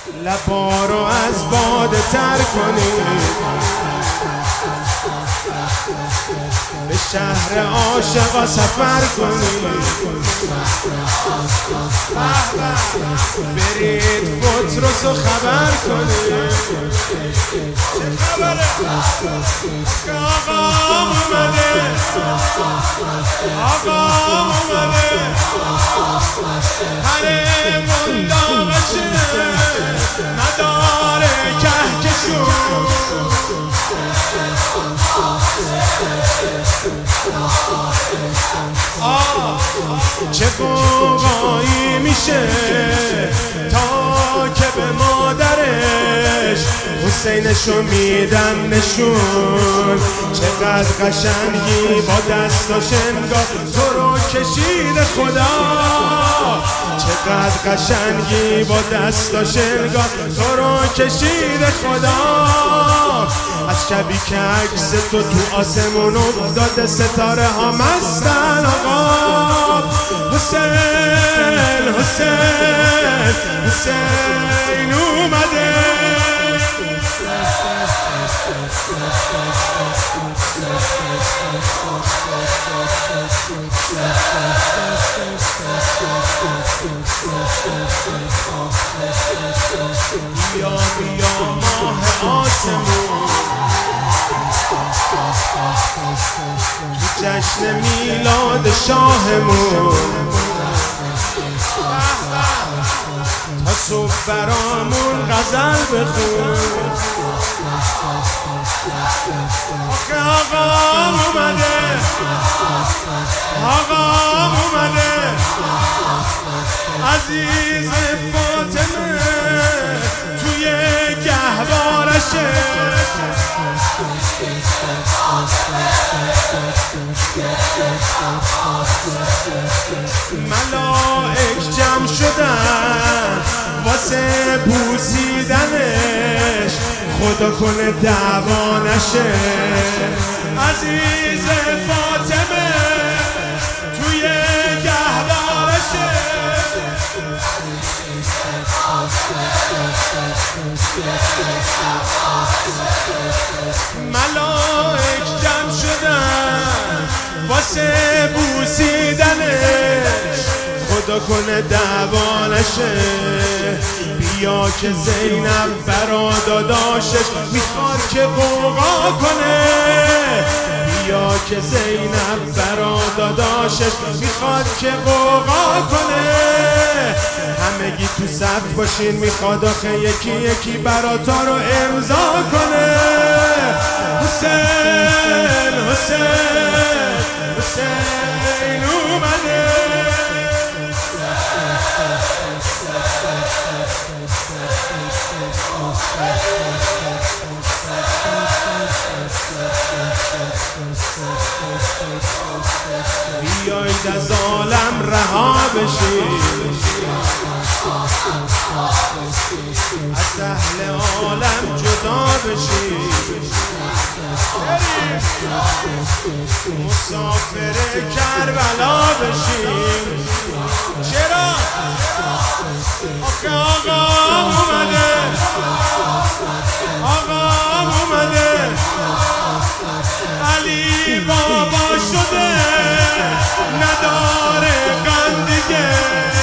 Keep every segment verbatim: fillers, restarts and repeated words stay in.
لبا رو از باده تر کنید، به شهر عاشقا سفر کنید، برید بطرسو خبر کنید. چه خبره؟ که آقا اومده، آقا اومده، حرمون داغشه نداره کهکشون. آه چه قوقایی میشه تا که به مادرش حسینشو میدن نشون. چقدر قشنگی با دستاش انگار تو رو کشید خدا، چقدر قشنگی با دستاش انگار تو رو کشید خدا. از شبی که عکس تو تو آسمون افتاده ستاره ها مستن آقا. حسین حسین حسین اومده. بیا بیا ماه آسمون تو جشن میلاد شاهمون، تا صبح برامون غزل بخون. آخه آقا اومده، آقا اومده، عزیز فاطمه توی گهوارشه. ملائک جمع شدن واسه بوسیدنش، خدا کنه دعوا نشه. عزیز فاطمه توی گهوارشه. ملائک جمع شدن واسه بوسیدنش، خدا کنه دعوا نشه. بیا که زینب برا داداشش میخواد که قوقا کنه، بیا که زینب برا داداشش میخواد که قوقا کنه. همگی تو صف باشین میخواد آخه یکی یکی براتا رو امضا کنه. حسین حسین حسین اومده. بیایید از عالم رها بشید، از اهل عالم جدا بشید. مسافر کربلا بشید. چرا؟ آخه آقا اومده، آقا اومده، علی بابا شده نداره غم دیگه.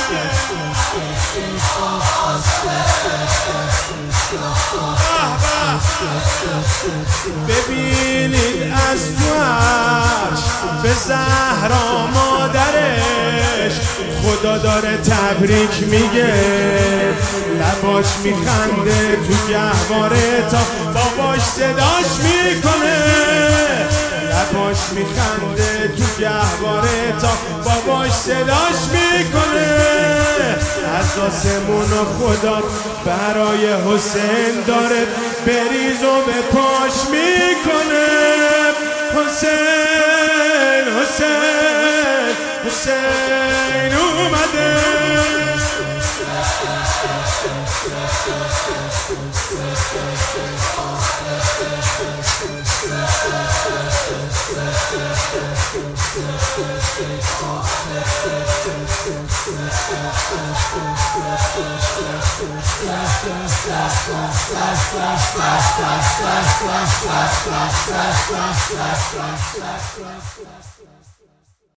ببینید از تو عرش به زهرا مادرش خدا داره تبریک میگه. لباش میخنده تو گهواره تا باباش صداش میکنه. لباش میخنده تو گهواره تا باباش صداش میکنه. از آسمون و خدا برای حسین داره بریز و به پاش میکنه. حسین حسین حسین اومده. Flash, flash, flash, flash, flash, flash, flash, flash, flash, flash, flash.